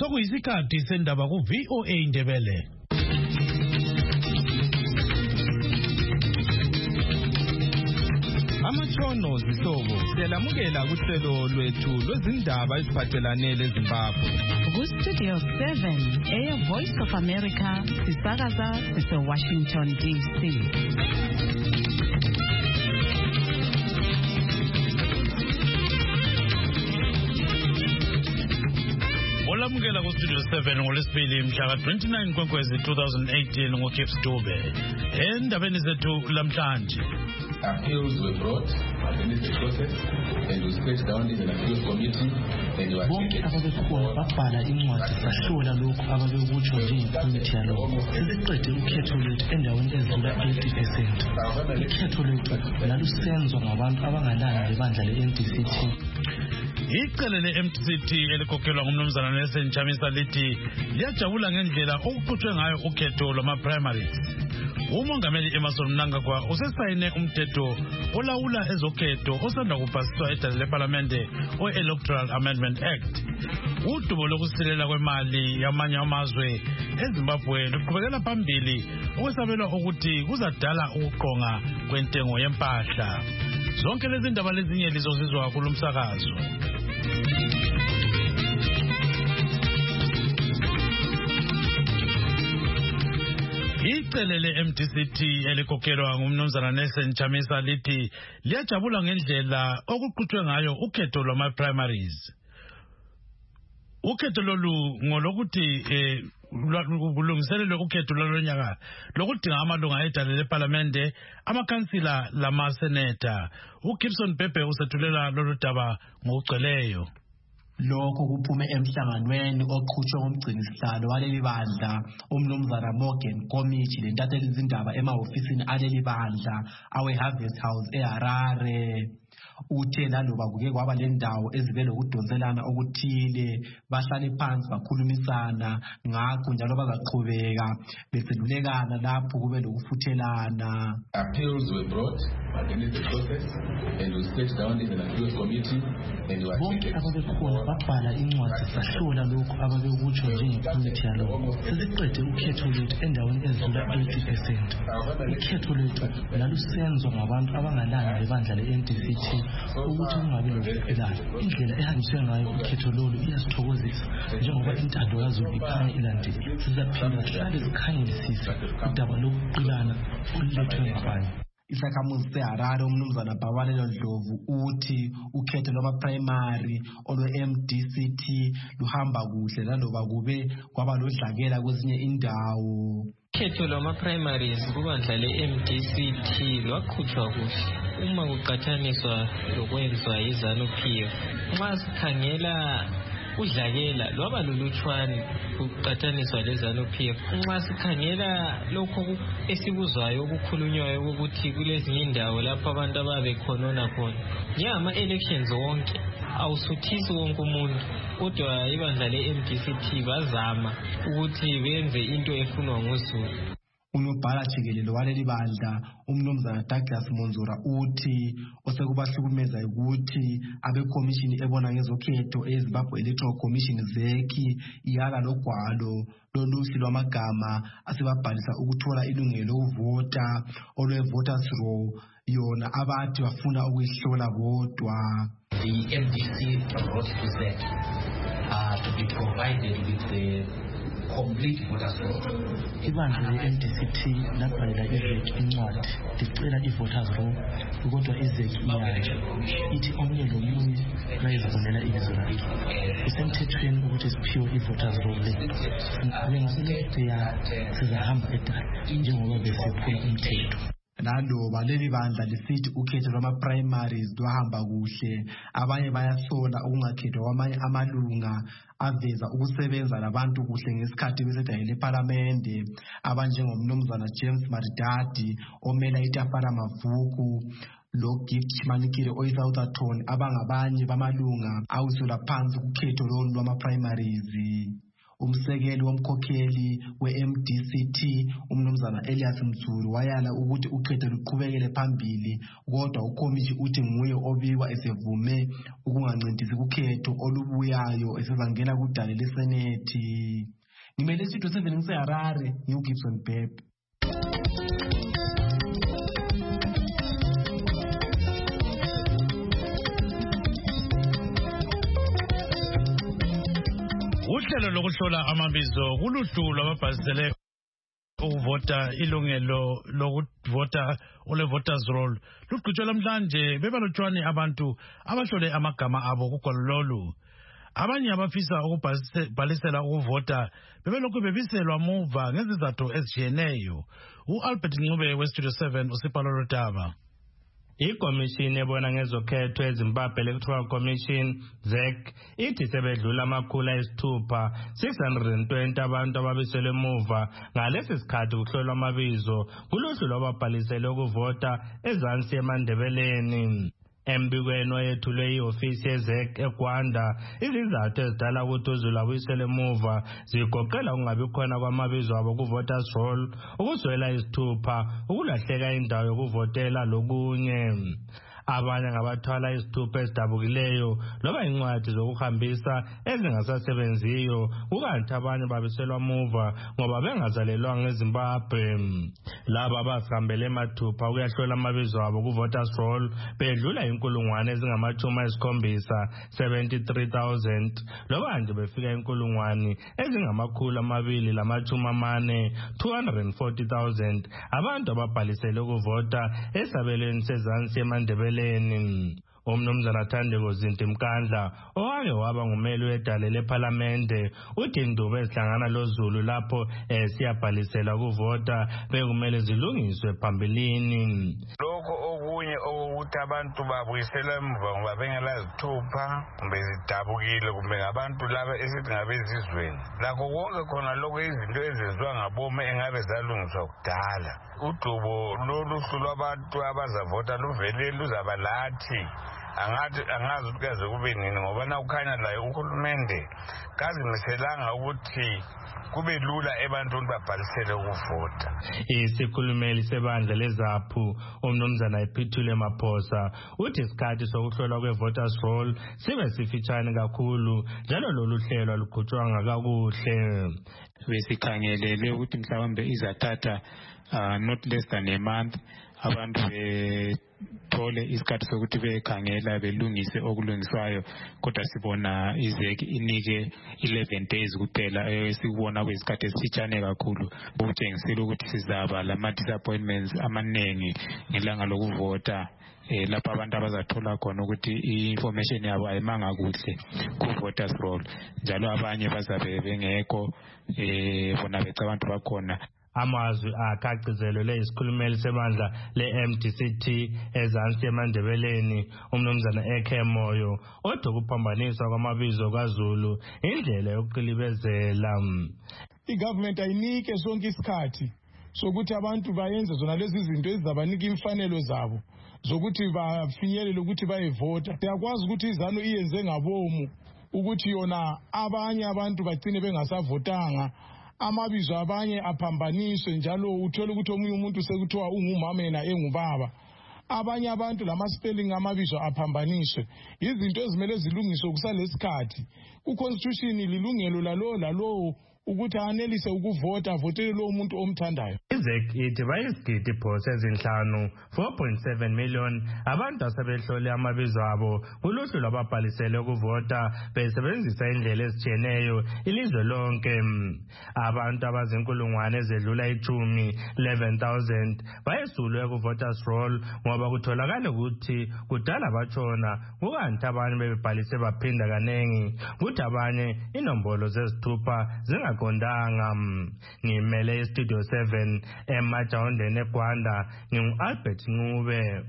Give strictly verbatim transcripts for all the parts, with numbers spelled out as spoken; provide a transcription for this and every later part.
Sokuyisikhathi sendaba ku V O A Ndebele. Amatshono zihlobo siyalamukela kuhlelo lwethu lwezindaba eziphathelane leZimbabwe. Ku Studio seven, Air Voice of America, sisakaza sise Washington D C. Olamukela ku Studio seven ngolesibili mhla twenty-nine Nkwenkwezi twenty eighteen ngoKips Dube. Endabeni zethu lamhlanje. Appeals were brought against the process and we sat down in an appeals committee and we bonke ababekhona babhala incwadi sahlola lokhu ababekutsho njengekomiti yalokho. Sesiqede ukhetho lwethu endaweni ezidlula eighty percent. Ukhetho lwethu lalusenzwa ngabantu abangalali lebandla le-M D C T. Icele le-M D C T elikhokhelwa ngumnumzana Nelson Chamisa lithi liyajabula ngendlela okuqhutshwe ngayo ukhetho lwama-primaries. Umongameli Emmerson Mnangagwa usesayine umthetho olawula ezokhetho osanda kupasiswa edale leParlamente o-Electoral Amendment Act. Udubo lokusilela kwemali yamanye amazwe eZimbabwe luqhubekela phambili okwesabelwa ukuthi kuzadala ukuqonga kwentengo yempahla. Zonke lezi ndaba lezinye lizozizwa kulumsakazo. Icele le-M D C T elikhokhelwa ngumnumzana Nelson Chamisa lithi liyajabula ngendlela okuqhutshwe ngayo ukhetho lwama-primaries. Ukhetho lolu ngolokuthi eh kulungiselelwe ukhetho lwalonyaka lokudinga amalunga edale leParlamente, amakhansila lama-seneta. uGibson Bhebhe usethulela lolu daba ngokugcweleyo. Lokho kuphume emhlanganweni oqhutshwe ngomgcinisihlalo waleli bandla umnumzana Morgan Komichi lentatheli izindaba emahofisini aleli bandla awe-Harvest House eHarare. Uthe laloba kuke kwaba lendawo ezibe lokudonselana okuthile bahlale phansi bakhulumisana ngakho njalo bazaqhubeka beselulekana lapho kube lokufuthelana. Appeals were brought against the process and we sat down in an appeals committee and we bonke ababekhona babhala incwadi sahlola lokhu ababekutsho njengekomiti yalokho. Sesiqede ukhetho lwethu endaweni ezidlula eighty percent. Ukhetho lwethu lalusenzwa ngabantu abangalali lebandla le-M D C T ukuthi kungabi lokuphilayo. Indlela ehanjiswe ngayo ukhetho lolu iyasithokozisa njengoba intando kaZulu ikhanya ilandile. Sizaphinda sihlale sikhangelisise udaba lokuqilana olulethwe ngabanye. Isakhamuzi seHarare umnumzana Bawalelo Ndlovu uthi ukhetho lwama-primary olwe-M D C T luhamba kuhle laloba kube kwaba lodlakela kwezinye indawo. Ukhetho lwama-primaries kubandla le-M D C T lwakhutshwa kuhle uma kuqhathaniswa lokwenzwa yiZANU P F. Nxa sikhangela udlakela lwaba lulutshwane kuqhathaniswa leZANU P F. Nxa sikhangela lokho esikuzwayo okukhulunywayo ukuthi kulezinye indawo lapho abantu ababekhonona khona njengama-elections wonke awusuthisi wonke umuntu, kodwa ibandla le-M D C T bazama ukuthi benze into efunwa nguZulu. Unobhala jikelele waleli bandla umnumzana Douglas Monzura uthi osekubahlukumeza ukuthi abekhomishini ebona ngezokhetho eZimbabwe Electoral Commission zeki iyala logwalo loluhlu lwamagama asebabhalisa ukuthola ilungelo lokuvota olwe-voters roll yona abathi bafuna ukuyihlola bodwa. The M D C brought to Z uh, to be provided with the complete voters roll. Ibandla le-M D C T labhalela iZEC incwadi licela i-voters roll kodwa iZEC iyayo ithi omunye lomunye bayizibonela ibizo lakhe. Kusemthethweni ukuthi siphiwe i-voters roll le. Bengaselektheya sizahamba edala njengoba besiphula umthetho. Laloba leli bandla lisithi ukhetho lwama-primaries lwahamba kuhle, abanye bayasola ukungakhethwa kwamanye amalunga aveza ukusebenza labantu kuhle ngesikhathi besedale leParlamente, abanjengomnumzana James Maridadi omela iTafara Mavuku lo Gift Chimanikile oyi-Southampton abangabanye bamalunga awisula phansi ukhetho lolu lwama-primaries. umsekeli womkhokheli we-M D C T umnumzana Elias Mtsulu wayala ukuthi ukhetho luqhubekele phambili kodwa uKhomishi uthi nguye obikwa esevume ukungancintisi ukhetho olubuyayo esezangena kudale lesenethi. Ngimele Studio seven ngiseHarare ngiuGibson Pep. Uhlelo lokuhlola amabizo kuluhlu lwababhalisele ukuvota ilungelo lokuvota ole voters roll luqhutshwa namhlanje bebalotshwane abantu abahlole amagama abo kugolololu. Abanye abafisa ukubhalisela ukuvota bebelokhu bebiselwa muva ngezizathu ezijiyeneyo. U-Albert Ncube we-Studio seven uSipalo Rotaba. iKomishini ebona ngezokhetho eZimbabwe Electoral Commission Z E C ithi sebedlula amakhulu ayisithupha six hundred twenty abantu ababiselwe emuva ngalesi sikhathi kuhlolwa amabizo kuluhlu lwababhalisele ukuvota ezansi eMandebeleni. Embikweni oyethulwe i-ofisi ye-Z E C eGwanda izizathu ezidala ukuthi uZulu abuyisele emuva zigoqela ukungabi khona kwamabizo abo ku-voters roll, ukuswela isithupha, ukulahleka indawo yokuvotela lokunye. Abanye ngabathwala isithupha esidabukileyo loba incwadi zokuhambisa ezingasasebenziyo kukanti abanye babiselwa muva ngoba bengazalelwanga eZimbabwe. Laba abasihambele mathupha ukuyahlola amabizo abo ku-voters roll bedlula inkulungwane ezingamachumi ayisikhombisa seventy-three thousand loba nje befika inkulungwane ezingamakhulu amabili lamachumi amane two hundred forty thousand abantu ababhalisele ukuvota esabelweni sezansi eMandebeleni. Umnumzana Thandeko Zinti Mkandla owake waba ngumeli wedale leParlamente uthi indubo ezihlangana loZulu lapho siyabhalisela ukuvota bekumele zilungiswe phambilini. Lokho okunye okuthi abantu babuyisela emuva ngoba bengelazithupha kumbe zidabukile kumbe ngabantu laba esithi ngabezizweni. Lakho konke khona lokho izinto ezenziwa ngabome engabe zalungiswa kudala. Udubo loluhlu lwabantu abazavota luvele luzaba lathi angathi angazi ukuthi kaze kube nini ngoba na ukhanya la uhulumende kazimiselanga ukuthi kube lula ebantwini babhalisele ukuvota. Isikhulumeli sebandla leZAPHU umnumzana Iphuthule Maphosa uthi isikhathi sokuhlolwa kwe-voters roll sibe sifitshane kakhulu njalo lolu hlelo luqhutshwanga kakuhle. Besikhangelele ukuthi mhlawumbe izathatha uh, not less than a month abantu bethole isikhathi sokuthi bekhangela belungise okulungiswayo kodwa sibona izeki inike eleven days kuphela esikubona kwesikhathi esifitshane kakhulu okutshengisela ukuthi sizaba lama disappointments amaningi ngelanga lokuvota. Eh lapha abantu abazathola khona ukuthi i-information yabo ayimanga kuhle ku-voters roll njalo abanye bazabe bengekho eh bona bethu abantu bakhona. Amazwi akhacizelwe isikhulumeli sebandla le-M D C T ezansi eMandebeleni umnumzana Eke Moyo othi ukuphambaniswa kwamabizo kaZulu indlela yokuqilibezela. I-government ayinike sonke isikhathi sokuthi abantu bayenze zona lezi zinto ezizabanika imfanelo zabo zokuthi bafinyelele ukuthi bayevota. Siyakwazi ukuthi izanu iyenze ngabomu ukuthi yona abanye abantu bagcine bengasavotanga, amabizo abanye aphambaniswe njalo uthole ukuthi omunye umuntu sekuthiwa ungumama yena engubaba. Abanye abantu lama spelling amabizo aphambaniswe. Izinto ezimele zilungiswe kusalesikhathi. Ku-constitution lilungelo lalo lalo ukuthi anelise ukuvota votele lo umuntu omthandayo. I-Z E C ithi bayisigidi phose ezinhlanu four point seven million abantu asebehlole amabizo abo kuluhlu lwababhalisele ukuvota besebenzisa indlela ezitshiyeneyo ilizwe lonke. Abantu abazinkulungwane ezedlula ichumi eleven thousand bayesulwe ku-voters roll ngoba kutholakala ukuthi kudala batshona kukanti abanye bebebhalise baphinda kanengi kuthi abanye inombolo zezithupha zingaqondanga. Ngimele iStudio seven eMajawundeni eGwanda ngingu-Albert Ncube.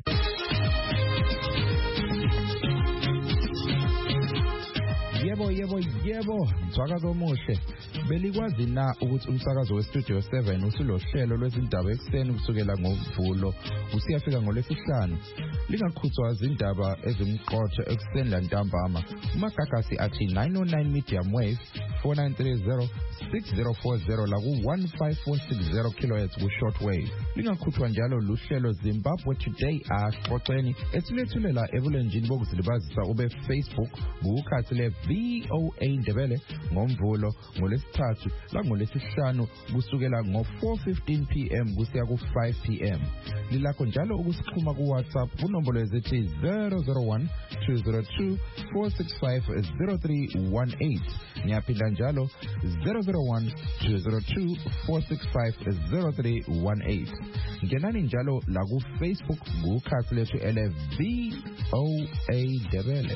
Yebo yebo yebo msakazo omuhle. Belikwazi na ukuthi umsakazo weStudio seven usulohlelo lwezindaba ekseni kusukela ngoMvulo usiyafika ngoLwesihlanu. Lingaqhutswa izindaba ezimqotho ekseni lantambama. Umagagasi athi nine oh nine medium wave four nine three zero six zero four zero la ku one five four six zero kilohertz ku shortwave. Lingakhutshwa njalo luhlelo Zimbabwe Today axoxeni esilethulela ebulenjini bokuzilibazisa ube Facebook ngukhathi le V O A Ndebele ngomvulo ngolesithathu la ngolesihlanu kusukela ngo four fifteen p m kusiya ku five p m Lilakho njalo ukusixhuma ku WhatsApp kunombolo ezithi zero zero one two zero two four six five zero three one eight. Ngiyaphinda njalo zero zero one two zero two four six five zero three one eight. Ngenani njalo la ku Facebook ngukhathi lethu ele V O A Ndebele.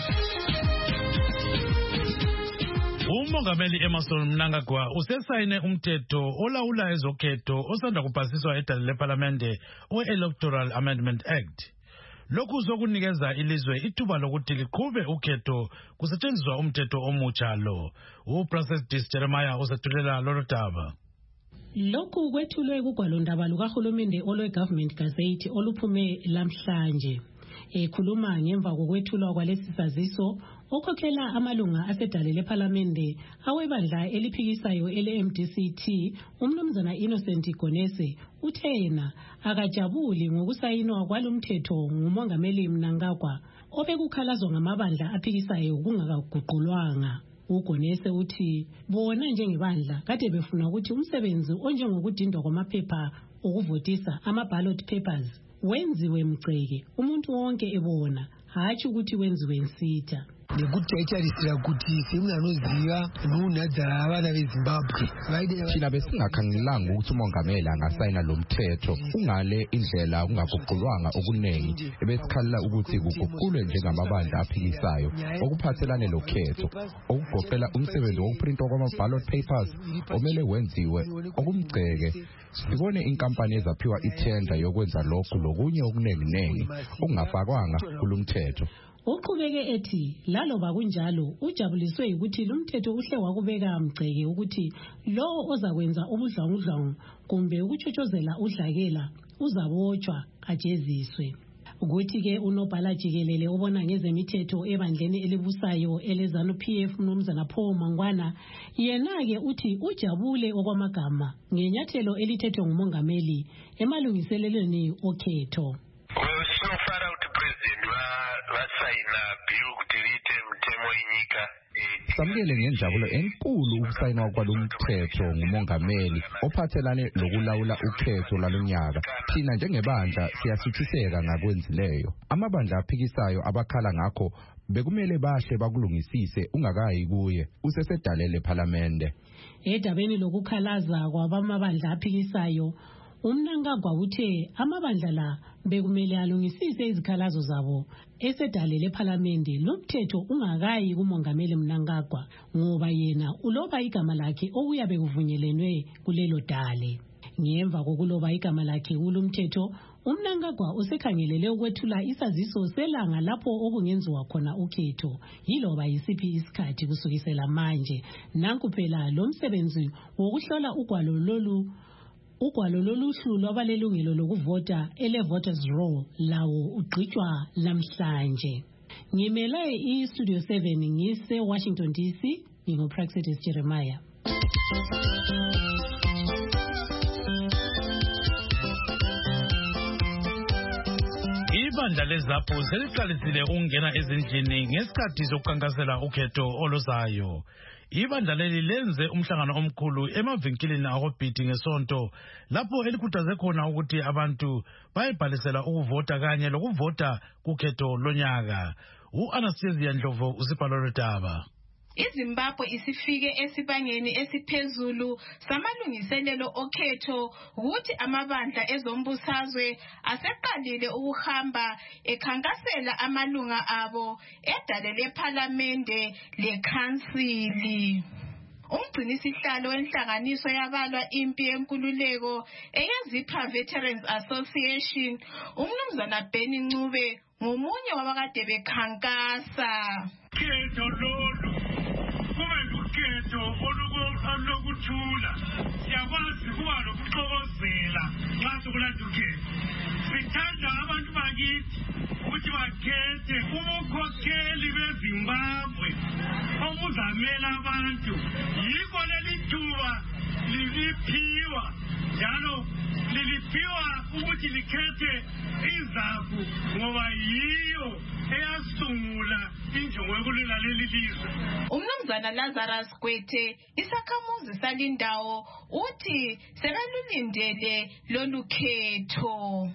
Umongameli Emmerson Mnangagwa usesayine umthetho olawula ezokhetho osanda kupasiswa edale leParlamente we-Electoral Amendment Act. Lokhu sokunikeza ilizwe ithuba lokuthi liqhube ukhetho kusetshenziswa umthetho omutsha lo. UProcess Jeremiah usethulela lolu daba. Lokhu kwethulwe kugwalondaba lukahulumende olwe-Government Gazette oluphume lamhlanje. Ekhuluma ngemva kokwethulwa kwalesi saziso, okhokhela amalunga asedale leParlamente awebandla eliphikisayo ele-M D C T, umnumzana Innocent Gonese, uthena akajabuli ngokusayinwa kwalomthetho ngumongameli Mnangagwa obekukhalazwa ngamabandla aphikisayo kungakaguqulwanga. Ugonese uthi bona njengebandla kade befuna ukuthi umsebenzi onjengokudindwa kwamaphepha okuvotisa ama-ballot papers wenziwe mgceke umuntu wonke ebona, hatshi ukuthi wenziwe nsitha. Nekuthethanisela ukuthi singanoziva nunadzala abana beZimbabwe. Thina besingakhangelanga ukuthi umongameli angasayina lo mthetho ungale indlela ungaguqulwanga okunengi ebesikhalela ukuthi kuguqulwe njengamabandla aphikisayo okuphathelane lokhetho okugoqela umsebenzi wokuprintwa kwama-ballot papers omele wenziwe okumgceke. Sibone inkampani ezaphiwa ithenda yokwenza lokhu lokunye okuningi okungafakwanga kulomthetho. Uqhubeke ethi laloba kunjalo ujabuliswe ukuthi lumthetho uhle wakubeka mgceke ukuthi lo ozakwenza ubudlwangudlwangu kumbe ukuchotshozela udlakela uzabotshwa ajeziswe. Ukuthi ke unobhala jikelele obona ngezemithetho ebandleni elibusayo eleZANU P F mnumzana Paul Mangwana yena ke uthi ujabule okwamagama ngenyathelo elithethwe ngumongameli emalungiselelweni okhetho. Samukele ngenjabulo enkulu ukusayinwa kwalomthetho ngumongameli ophathelane lokulawula ukhetho lalonyaka. Thina njengebandla siyasuthiseka ngakwenzileyo. Amabandla aphikisayo abakhala ngakho bekumele bahle bakulungisise ungakayi kuye usesedale leParlamente. Edabeni lokukhalaza kwabamabandla aphikisayo, uMnangagwa uthe amabandla la bekumele alungisise izikhalazo zabo esedale leParlamente lomthetho ungakayi kumongameli Mnangagwa ngoba yena uloba igama lakhe okuyabe kuvunyelwenwe kulelo dale. Ngemva kokuloba igama lakhe kulomthetho, uMnangagwa usekhangelele ukwethula isaziso selanga lapho okungenziwa khona ukhetho yiloba yisiphi isikhathi kusukisela manje. Nanku phela lo msebenzi wokuhlola ugwalo lolu Ugwalo loluhlu lwabalelungelo lokuvota ele-voters roll lawo ugqitshwa lamhlanje. Ngimele i-Studio seven ngise Washington D C, nginguProcess Jeremiah. Ibandla leZAPU seliqalisile ukungena ezindlini ngesikhathi sokukankasela ukhetho oluzayo. Ibandla leli lenze umhlangano omkhulu emavinkilini akobhidi ngesonto lapho elikhuthaze khona ukuthi abantu bayibhalisela ukuvota kanye lokuvota kukhetho lonyaka. U-Anastasia Ndlovu usibhalo lodaba. iZimbabwe isifike esibangeni esiphezulu samalungiselelo okhetho ukuthi amabandla ezombusazwe aseqalile ukuhamba ekhankasela amalunga abo edale leParlamente lekhansili. Umgcinisihlalo wenhlanganiso yabalwa impi yenkululeko eyezipha Veterans Association, umnumzana Benny Ncube, ngomunye wabakade bekhankasa. Khetho lolu kube lukhetho olukuthula, siyakwazi kuba lokuxokozela nxa sokulanda ukhetho. Sithanda abantu bakithi ukuthi bakhethe ubukhokheli beZimbabwe obuzamela abantu. Yikho leli ukuthi likhethe izaku ngoba yiyo eyasungula injongo yokululalela ilizwe. Umnumzana Lazarus Gwethe isakhamuzi salindawo uthi sebelulindele lolu khetho.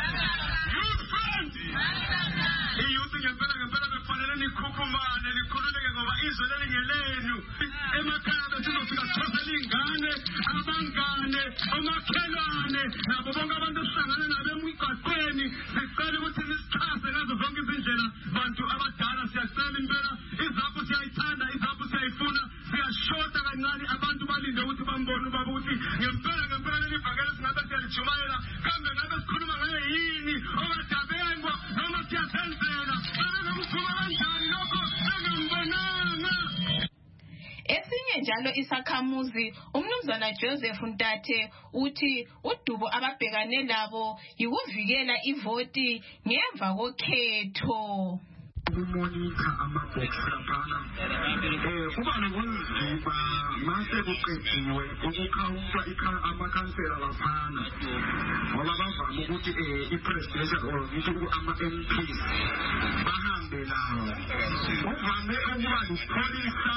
Iyuthi ngempela ngempela befanele nikhukhumane likhululeke ngoba izwe lelingelenu. Emakhaya bethu sizofika sithosele ingane, abangane, omakhelwane nabo bonke abantu esihlangane nabo emigaqweni. Sicela ukuthi nisichaze ngazo zonke izindlela bantu abadala. Siyacela impela izapho siyayithanda, izapho siyayifuna, siyashota kancane abantu balinde ukuthi bambone ubaba ukuthi ngempela ngempela leli vangeli singabe siyalijumayela kambe ngabe sikhuluma ngayo yini okadabengwa noma siyasenzela abekamkhuma kanjani lokho engambonanga. Esinye njalo isakhamuzi umnumzana Joseph Ntate uthi udubo ababhekane labo yikuvikela ivoti ngemva kokhetho. Umonitha amabox laphana eh kuba nokunziba mase kuqediwe ukukhawunta ikha amakhansela laphana ngoba bavama ukuthi eh ipresidential or ngithi ama M Ps bahambe lawo uvame ukuba lipholisa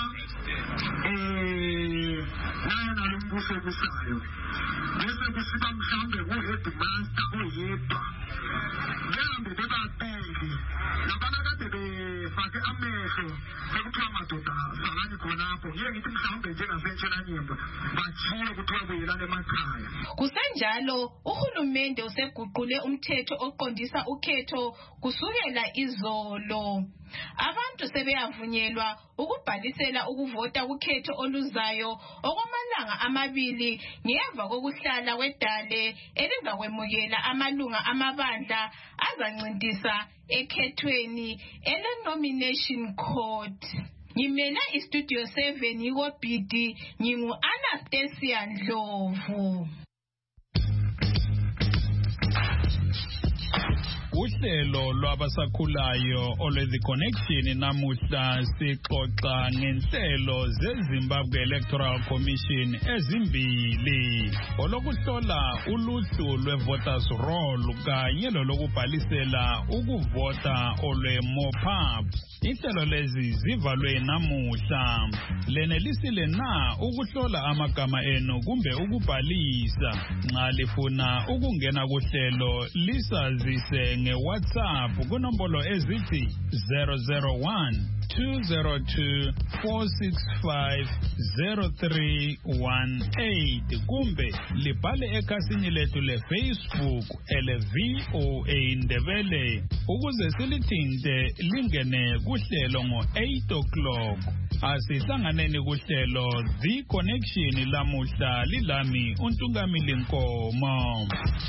eh naye nalombuso kusayo bese kusiba mhlambe ku-headmaster oyedwa ngihambe bebabili nabana kade befake amehlo sekuthiwa madoda salani khonapho ngiye ngithi mhlawumbe njengasentshela nyemba bathiye kuthiwa buyelane emakhaya. Kusenjalo uhulumende useguqule umthetho oqondisa ukhetho kusukela izolo. Abantu sebeyavunyelwa ukubhalisela ukuvota ukhetho oluzayo okwamalanga amabili ngemva kokuhlala kwedale elizakwemukela amalunga amabandla azancintisa ekhethweni ele-nomination court. Ngimela istudio seven yikobhidi ngingu Anastasia Ndlovu. Uhlelo lwabasakhulayo olwezi connection namuhla sixoxa ngenhlelo zeZimbabwe Electoral Commission ezimbili olokuhlola uluhlu lwevoters roll kanye lokubhalisela ukuvota olwe-mop-up. Inhlelo lezi zivalwe namuhla. Lenelisile na ukuhlola amagama enu kumbe ukubhalisa? Nxa lifuna ukungena kuhlelo lisazise nge-WhatsApp kunombolo ezithi zero zero one two zero two four six five zero three one eight kumbe libhale ekhasini lethu le-Facebook ele-V O A Ndebele ukuze silithinte lingene kuhlelo ngo-eight o'clock. Asihlanganeni kuhlelo The Connection lamuhla lilami uNtungamili Nkomo.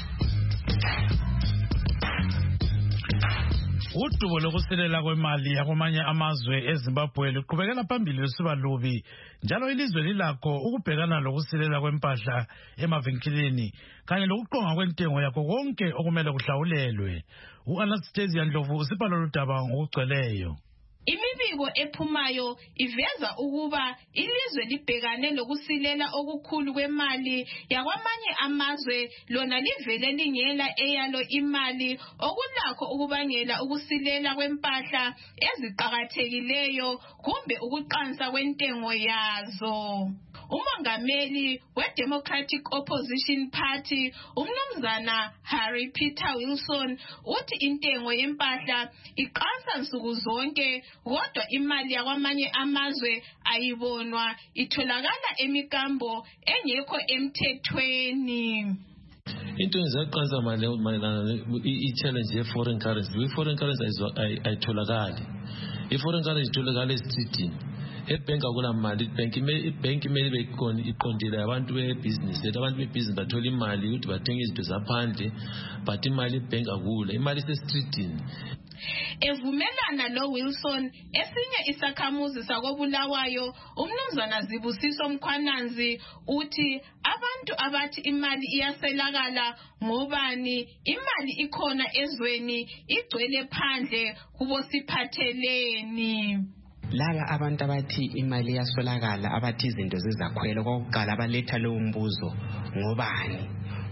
Udubo lokusilela kwemali yakwamanye amazwe eZimbabwe luqhubekela phambili lusiba lubi njalo ilizwe lilakho ukubhekana lokusilela kwempahla emavinkilini kanye lokuqonga kwentengo yakho konke okumele kuhlawulelwe. U-Anastasia Ndlovu usipha lolu daba ngokugcweleyo. Imibiko ephumayo iveza ukuba ilizwe libhekane lokusilela okukhulu kwemali yakwamanye amazwe lona livele lingela eyalo imali okulakho ukubangela ukusilela kwempahla eziqhakathekileyo kumbe ukuqansa kwentengo yazo. Umongameli we-Democratic Opposition Party umnumzana Harry Peter Wilson uthi intengo yempahla iqansa nsuku zonke kodwa imali yakwamanye amazwe ayibonwa itholakala emikambo engekho emthethweni. Into ezaqansa mayelana i-challenge ye-foreign currency i-foreign currency ayitholakali i-foreign currency itholakala esitritini ebhenki akula mali ibhenki imele iqondile abantu bebhizinisi abantu bebhizinisi bathola imali ukuthi bathenga izinto zaphandle but imali ibhenki akula imali isesitritini. Evumelana lo Wilson esinye isakhamuzi sakobulawayo umnumzana Zibusiso Mkhwananzi uthi abantu abathi imali iyaselakala ngobani imali ikhona ezweni igcwele phandle kubo siphatheleni. Laba abantu abathi imali iyaswelakala abathi izinto zizakhwela kokuqala abaletha lo mbuzo ngobani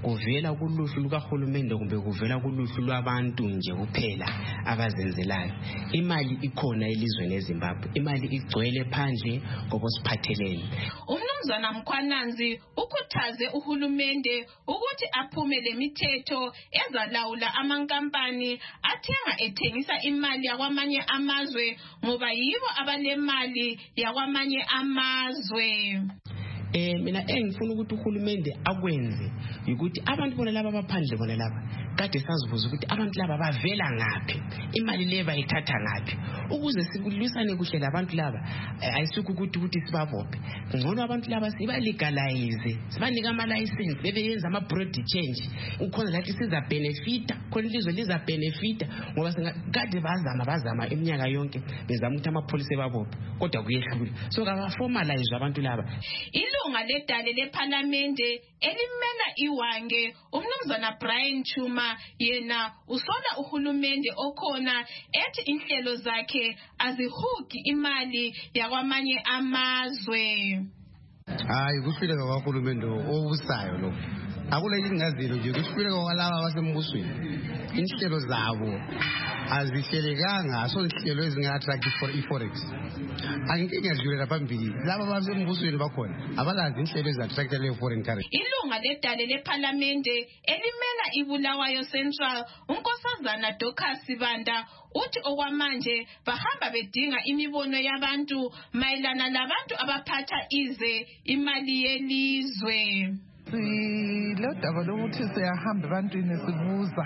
kuvela kuluhlu lukahulumende kumbe kuvela kuluhlu lwabantu nje kuphela abazenzelayo. Imali ikhona elizweni eZimbabwe, imali igcwele phandle ngobosiphathelene. Umnumzana Mkhwananzi ukhuthaze uhulumende ukuthi aphume lemithetho ezalawula amankampani athenga ethengisa imali yakwamanye amazwe ngoba yibo abanemali yakwamanye amazwe. Eh mina engifuna ukuthi uhulumende akwenze ukuthi abantu bona laba abaphandle bona laba kade sazibuza ukuthi abantu laba bavela ngaphi, imali le bayithatha ngaphi, ukuze sibulisane kuhle labantu laba. Ayisuku ukuthi ukuthi sibabophe, ngcono abantu laba siba legalize, sibanika ama license bebeyenza ama broad change, ukhona lathi siza benefita, khona ilizwe liza benefita ngoba kade bazama bazama iminyaka yonke bezama ukuthi amapholisa babophe kodwa kuyehlula. So ka formalize abantu laba. Ilunga ledale leParliamente elimela iwange umnumzana Brian Chuma yena usola uhulumende okhona ethi inhlelo zakhe azihugi imali yakwamanye amazwe. Hayi kufika kwaHulumende obusayo lo. Akula ingazilo nje kufika kwalaba abasembusweni. Inhlelo zabo azihlelekanga so inhlelo ezingattract for iForex. Angeke ngidlulela phambili. Laba abasembusweni bakhona abalazi inhlelo ezattract le foreign currency. Ilunga ledale leParliamente elimela iBulawayo Central unkosazana Dorcas Sibanda uthi okwamanje bahamba bedinga imibono yabantu mayelana labantu abaphatha ize imali yelizwe. Silodaba lokuthi siyahamba ebantwini sibuza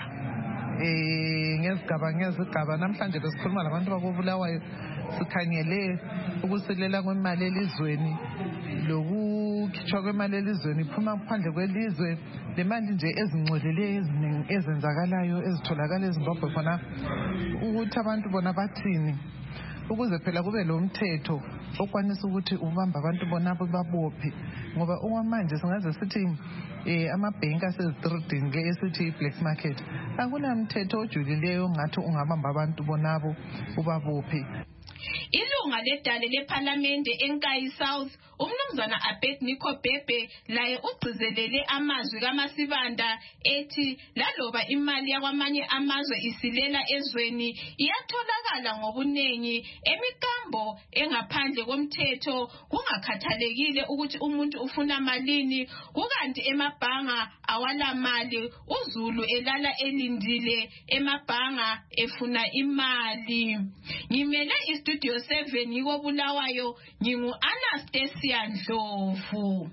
eh ngezigaba ngezigaba namhlanje besikhuluma labantu bakobulawayo sikhangele ukusilela kwemali elizweni lokukhitshwa kwemali elizweni iphuma phandle kwelizwe le mali nje ezingcolile eziningi ezenzakalayo ezitholakala eZimbabwe khona ukuthi abantu bona bathini ukuze phela kube lo mthetho okwanisa ukuthi ubamba abantu bona babophe ngoba okwamanje singaze sithi eh amabhenki asezitrading ke esithi black market akuna mthetho ojulileyo ngathi ungabamba abantu bonabo ubabophe. Ilunga ledale leParliamente eNkayi South umnumzana Abednego Bhebhe laye ugcizelele amazwi kaMasibanda ethi laloba imali yakwamanye amazwe isilela ezweni iyatholakala ngobunengi emikambo engaphandle komthetho kungakhathalekile ukuthi umuntu ufuna malini, kukanti emabhanga awala mali uZulu elala elindile emabhanga efuna imali. Ngimele istudio seven yiko Bulawayo ngingu Anastasia Ndlovu.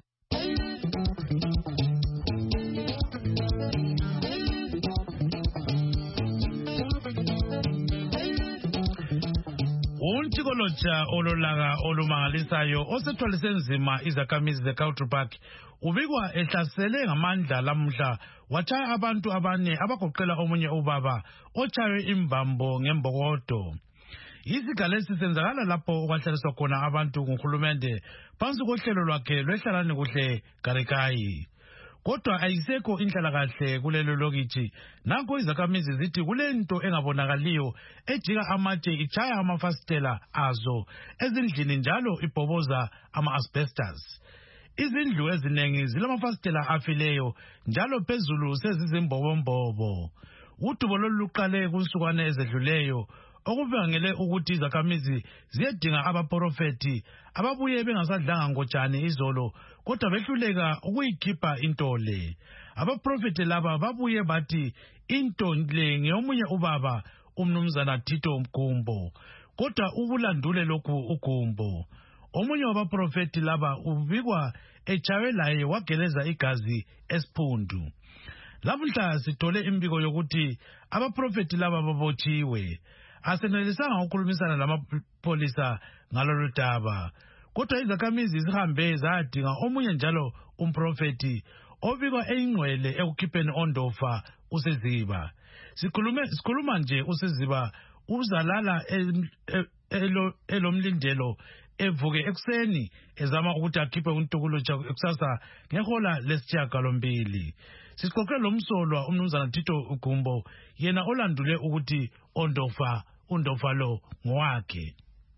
Untikolocha ololaga olumangalisayo osethwalise nzima izakhamizi zeCountry Park ubikwa ehlasele ngamandla lamhla watshaya abantu abane abagoqela omunye ubaba otshaywe imbambo ngembokodo. Isigalo sisenzakala lapho okwahlaliswa khona abantu nguhulumende phansi kohlelo lwakhe lwehlalane kuhle Garikayi. Kodwa ayisekho inhlalakahle kulelo lokithi. Nanko izakhamizi zithi kulento engabonakaliyo ejika amatshe ichaya amafasitela azo ezindlini njalo ibhoboza ama-asbestos. Izindlu ezinengi zilamafasitela afileyo njalo phezulu sezizimbobombobo. Udubo loluqale kunsukwane ezedluleyo okuvangele ukuthi izakhamizi ziyedinga abaprofeti ababuye bengasadlanga ngotshani izolo kodwa behluleka ukuyikhipha into le. Abaprofeti laba babuye bathi into le ngeyomunye ubaba umnumzana Tito Mgumbo kodwa ubulandule lokhu uGumbo. Omunye wabaprofeti laba ubikwa echawe laye wageleza igazi esiphundu. Lamhla sithole imbiko yokuthi abaprofeti laba babotshiwe. Asenelisanga ukukhulumisana lamapolisa ngalolu daba kodwa izakhamizi zihambe zadinga omunye njalo umprofeti obikwa eyingcwele ekukhipheni ondofa uSiziba. Sikhulume sikhuluma nje uSiziba uzalala elomlindelo evuke ekseni ezama ukuthi akhiphe untukulo kusasa ngehola lesishiyagalombili. Sixoxe lomsolwa umnumzana Tito Mgumbo yena olandule ukuthi ondofa undofa lo ngowakhe.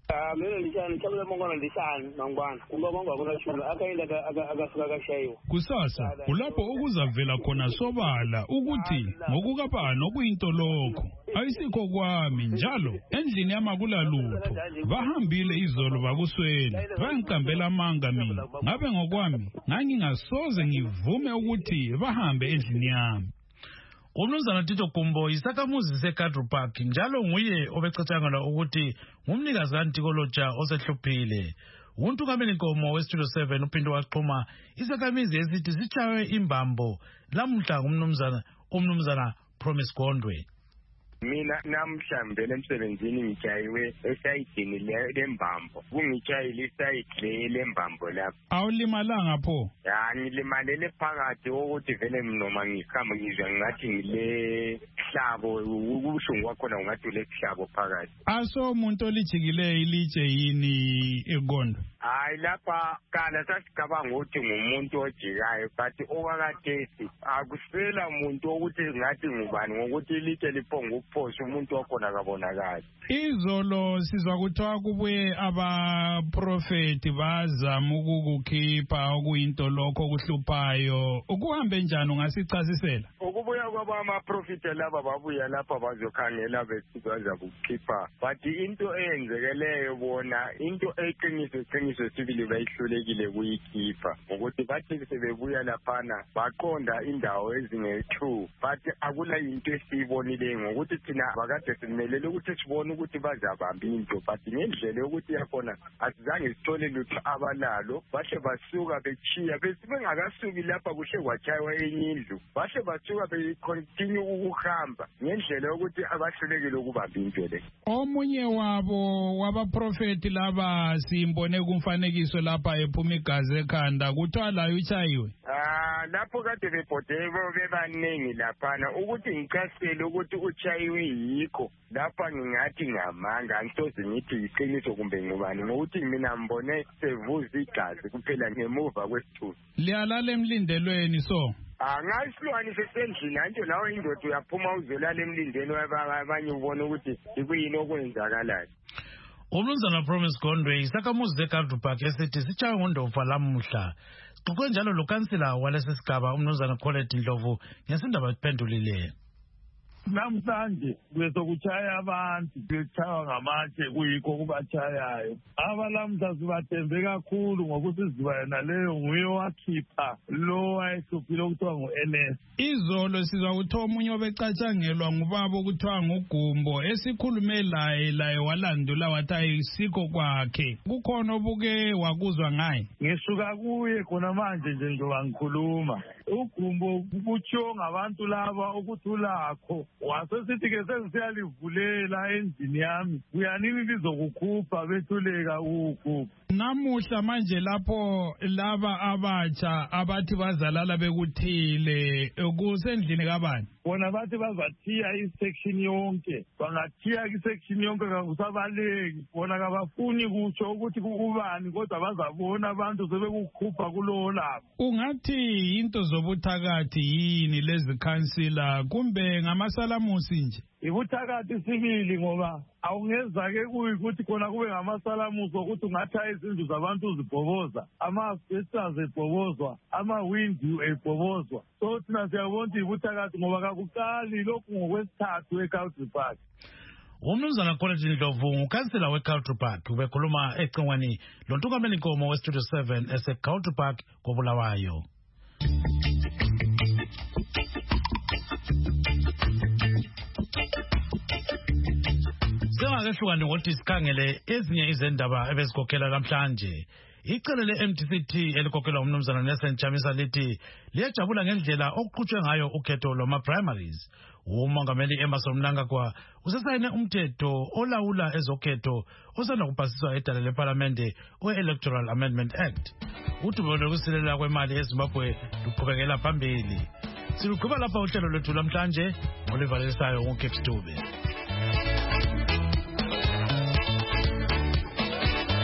Ah, mina ndishani chabule mongona ndishani nangibana kuba konga kuna shula akayinda akasuka kashayiwa. Kusasa kulapho okuzavela khona sobala ukuthi ngokukabani okuyinto lokho ayisikho kwami njalo endlini yamakula lutho bahambile izolo bakuswela bangiqambela amanga mina ngabe ngokwami ngangingasoze ngivume ukuthi bahambe endlini yami. Umnumzana Tito Kumbo isakhamuzi seKadru Park njalo nguye obecatshangela ukuthi ngumnikazi kaNtikolotsha osehluphile. Untungameli Nkomo weStudio seven uphinde waxhuma isakhamizi esithi sichawe imbambo lamhla ngumnumzana umnumzana Promise Gondwe. Mina namhlanje emsebenzini ngichayiwe esayidini lembambo kungichayile isayidi lembambo lapho. Awulimalanga pho? Ya ngilimalele phakathi ukuthi vele noma ngikhamba ngizwa ngathi ngile hlabo ubuhlungu wakhona ungathi le hlabo phakathi. Aso umuntu olijikileyo ilitshe yini egondo? Hayi lapha kana sasigabanga ukuthi ngumuntu ojikayo but okwakatesi akusela umuntu ukuthi ngathi ngubani ngokuthi ilitshe liphonga ukuphosha umuntu wakhona kabonakala. Izolo sizwa kuthiwa kubuye abaprofeti bazama ukukukhipha okuyinto lokho okuhluphayo ukuhambe njani ungasichasisela? Ukubuya kwaba amaprofeti laba babuya lapha bazokhangela bethi bazakukhipha but into eyenzekeleyo bona into eqiniso eqiniso sibili bayihlulekile kuyikhipha ukuthi bathi sebebuya laphana baqonda indawo ezinge-two but akula into esiyibonileyo ngokuthi thina bakade simelele ukuthi sibone ukuthi bazabamba into but ngendlela yokuthi yakhona asizange sithole lutho abalalo bahle basuka bechiya besibengakasuki lapha kuhle kwachayiwa enye indlu bahle basuka becontinue ukuhamba ngendlela yokuthi abahlulekile ukubamba into le. Omunye wabo wabaprofeti laba simbone kumfanekiso lapha ephuma igazi ekhanda kuthiwa layo uchayiwe. Ah lapho kade bebhodeko bebaningi laphana ukuthi ngichasele ukuthi uchayiwe yikho lapha ngingathi ngamanga angisoze ngithi iqiniso kumbe ngubani ngokuthi mina mbone sevuza igazi kuphela ngemuva kwesithuthi. Liyalala emlindelweni so? Angasilwane sesendlini anto nawe indoda uyaphuma uzolala emlindeni abanye ubone ukuthi ikuyini okwenzakalayo. Umnumzana Promise Gondwe isakhamuzi seKadru Park esithi sichawe ngondofa lamuhla. Xoxe njalo lo kansila walesi sigaba umnumzana Colette Ndlovu ngesindaba iphendulile. Namhlanje kwesokuchaya abantu bechawa ngamatshe kuyikho kubachayayo abalamhla sibathembe kakhulu ngokuthi ziba yena leyo nguye wakhipha lo wayehluphile okuthiwa ngu-N S. Izolo sizwa kuthiwa omunye obecatshangelwa ngubaba okuthiwa nguGumbo esikhulume laye laye walandula wathi ayisikho kwakhe kukhona obuke wakuzwa ngaye. Ngisuka kuye khona manje nje njoba ngikhuluma uGumbo kutshiwo ngabantu laba ukuthi ulakho wasesithi-ke sesiyalivulela endlini yami kuyanini lizokukhupha bethuleka ukukhupha. Namuhla manje lapho laba abatsha abathi bazalala bekuthile kusendlini kabani? Bona bathi bazathiya isection yonke bangathiya isection yonke kakusabaleki bona kabafuni kutsho ukuthi kubani kodwa bazabona abantu sebekukhupha kulowo lapho. Ungathi into zobuthakathi yini lezi khansila kumbe ngamasalamusi nje? Ibuthakathi sibili ngoba awungeza-ke kuyikuthi khona kube ngamasalamusi ukuthi ungatha izindlu zabantu uzibhoboza ama-asbestos ebhobozwa ama-windi ebhobozwa so thina siyabona ukuthi ibuthakathi ngoba kakuqali lokhu ngokwesithathu eKadru Park. Umnumzana Colette Ndlovu ngukhansila weKadru Park ubekhuluma ecingweni lontungameli Nkomo weStudio seven eseKadru Park koBulawayo. Sengakehlukani ngokuthi sikhangele ezinye izindaba ebezikhokhela namhlanje. Icele le-M T C T elikhokhelwa umnumzana Nelson Chamisa lithi liyajabula ngendlela okuqhutshwe ngayo ukhetho lwama-primaries. Umongameli Emmerson Mnangagwa usesayine umthetho olawula ezokhetho osanda kupasiswa edala leParlamente we-Electoral Amendment Act. Udumo lokusilela kwemali eZimbabwe luqhubekela phambili. Siluqhuba lapha uhlelo lwethu namhlanje olivalisayo nguCape Stube.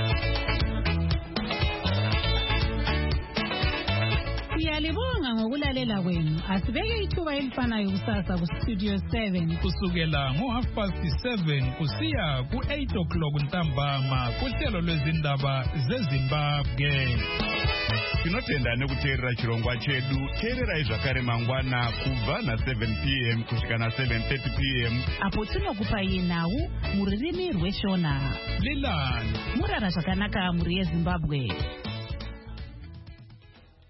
Siyalibonga ngokula ngokulalela kwenu. Asibeke ithuba elifanayo kusasa ku-Studio seven. Kusukela ngo-half past seven kusiya ku-eight o'clock ntambama kuhlelo lwezindaba zeZimbabwe. Tinotenda nekuteerera chirongwa chedu. Teererai zvakare mangwana kubva na-seven p m kusvika na-seven thirty p m apo tinokupai nhau mururimi rweshona. Lilani murara zvakanaka muri yeZimbabwe.